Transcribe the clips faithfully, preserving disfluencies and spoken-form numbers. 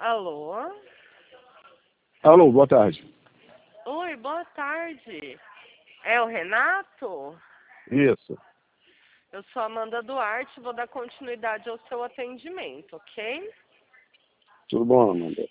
Alô? Alô, boa tarde. Oi, boa tarde. É o Renato? Isso. Eu sou a Amanda Duarte, vou dar continuidade ao seu atendimento, ok? Tudo bom, Amanda?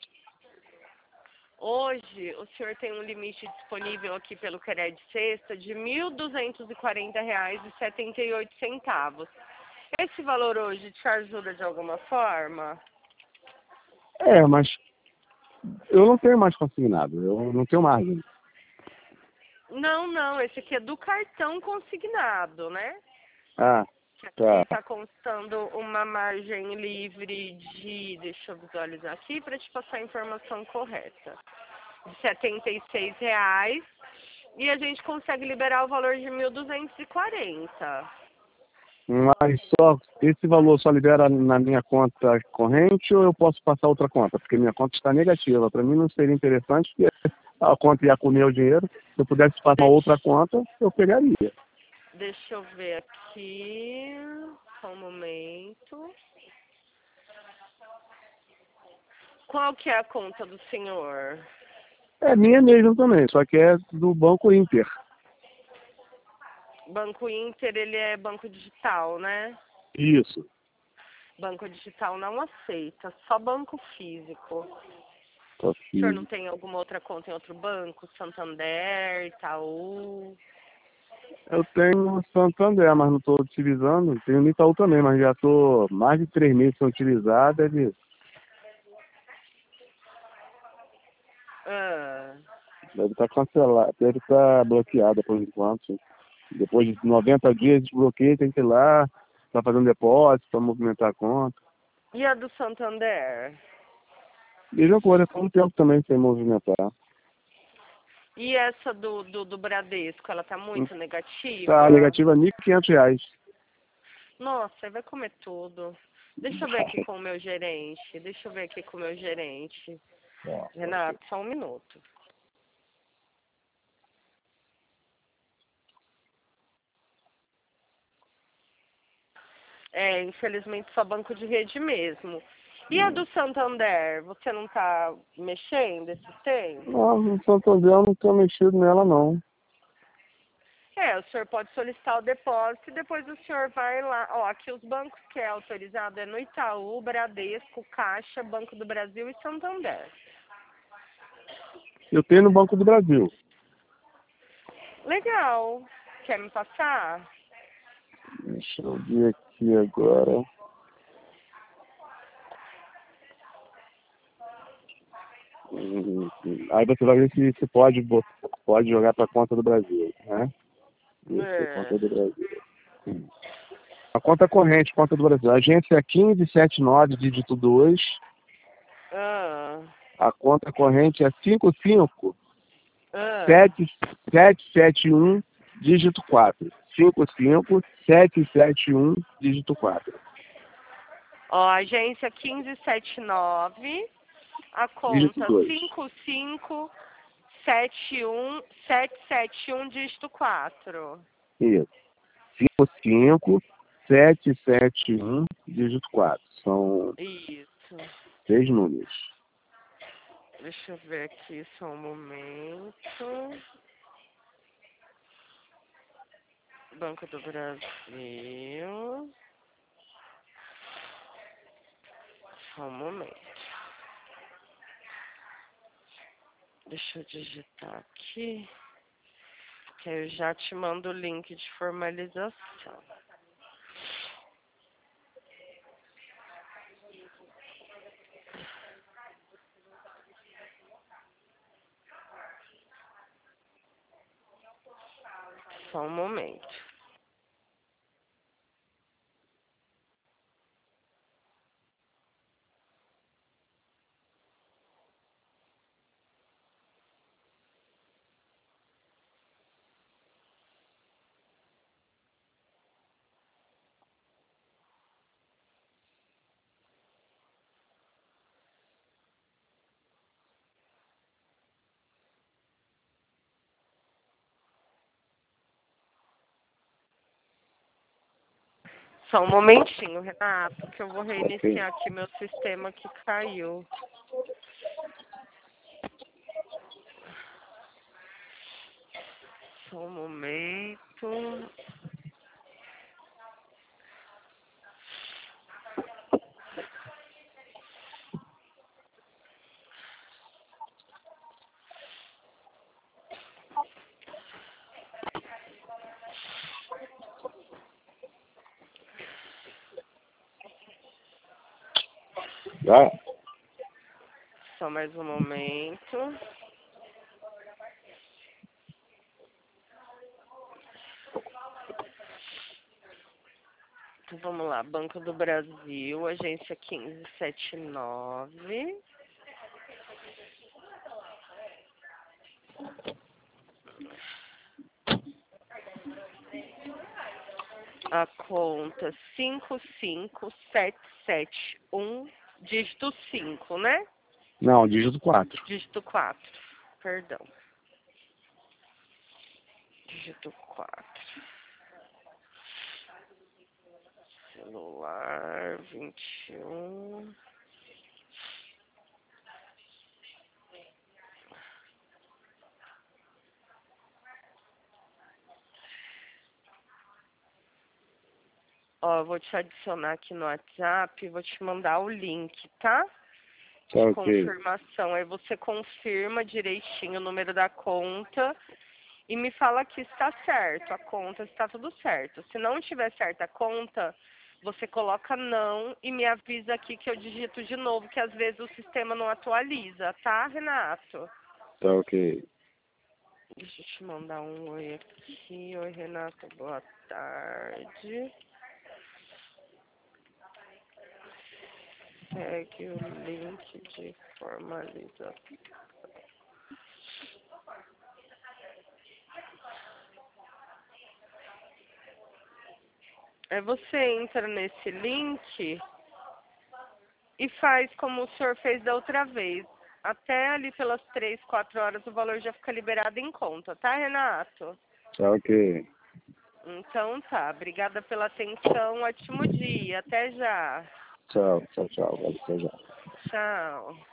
Hoje, o senhor tem um limite disponível aqui pelo Cred Sexta de mil duzentos e quarenta reais e setenta e oito centavos. Esse valor hoje te ajuda de alguma forma? É, mas eu não tenho mais consignado, eu não tenho margem. Não, não, esse aqui é do cartão consignado, né? Ah, Aqui tá. está constando uma margem livre de, deixa eu visualizar aqui para te passar a informação correta, de setenta e seis reais, e a gente consegue liberar o valor de mil duzentos e quarenta. Mas só, esse valor só libera na minha conta corrente ou eu posso passar outra conta? Porque minha conta está negativa. Para mim não seria interessante, porque a conta ia comer o dinheiro. Se eu pudesse passar uma outra conta, eu pegaria. Deixa eu ver aqui, só um momento. Qual que é a conta do senhor? É minha mesmo também, só que é do Banco Inter. Banco Inter, ele é banco digital, né? Isso. Banco digital não aceita, só banco físico. Tá O senhor não físico. tem alguma outra conta em outro banco? Santander, Itaú? Eu tenho Santander, mas não estou utilizando. Tenho no Itaú também, mas já estou mais de três meses sem utilizar. Deve Ah, deve estar cancelado, deve estar bloqueada por enquanto. Depois de noventa dias desbloqueia, tem que ir lá, tá fazendo depósito, para movimentar a conta. e a do Santander? Mesma coisa, foi um tempo também sem movimentar. E essa do, do, do Bradesco, ela tá muito Tá negativa? negativa mil e quinhentos reais. Nossa, aí vai comer tudo. Deixa eu ver aqui com o meu gerente. Deixa eu ver aqui com o meu gerente. Renato, só um minuto. É, infelizmente só banco de rede mesmo. E a do Santander, você não tá mexendo esses tempos? Não, no Santander eu não tenho mexido nela não. É, o senhor pode solicitar o depósito e depois o senhor vai lá. Ó, aqui os bancos que é autorizado é no Itaú, Bradesco, Caixa, Banco do Brasil e Santander. Eu tenho no Banco do Brasil. Legal. Quer me passar? Deixa eu ver aqui agora. Hum, Aí você vai ver se você pode, bot- pode jogar para a conta do Brasil, né? Isso, É. conta do Brasil. Hum. A conta corrente, conta do Brasil. A agência é quinze setenta e nove, dígito dois. Ah. A conta corrente é cinco cinco Ah. sete sete sete um, dígito quatro. cinco cinco sete sete um, dígito quatro. Ó, agência quinze setenta e nove, a Dígito conta dois. cinco cinco sete um sete sete um dígito quatro. Isso. cinco cinco sete sete um, dígito quatro. São Isso. seis números. Deixa eu ver aqui só um momento. Banco do Brasil. Só um momento. Deixa eu digitar aqui. Que eu já te mando o link de formalização. Só um momento. Só um momentinho, Renato, que eu vou Ok. reiniciar aqui meu sistema que caiu. Só um momento. Já? Só mais um momento. Então, vamos lá. Banco do Brasil, agência quinze setenta e nove. A conta cinco cinco sete sete um, dígito cinco, né? Não, dígito quatro. Dígito quatro, perdão. Dígito quatro. Celular vinte e um. Ó, eu vou te adicionar aqui no WhatsApp e vou te mandar o link, tá? De Tá ok. confirmação. Aí você confirma direitinho o número da conta e me fala que está certo a conta, está tudo certo. Se não tiver certa a conta, você coloca não e me avisa aqui que eu digito de novo, que às vezes o sistema não atualiza, tá, Renato? Tá ok. Deixa eu te mandar um oi aqui. Oi, Renato, boa tarde. Segue o link de formalização. Aí você entra nesse link e faz como o senhor fez da outra vez. Até ali pelas três, quatro horas o valor já fica liberado em conta, tá, Renato? Tá ok. Então tá, obrigada pela atenção, ótimo dia, até já. Tchau, tchau, tchau. Até já. Tchau.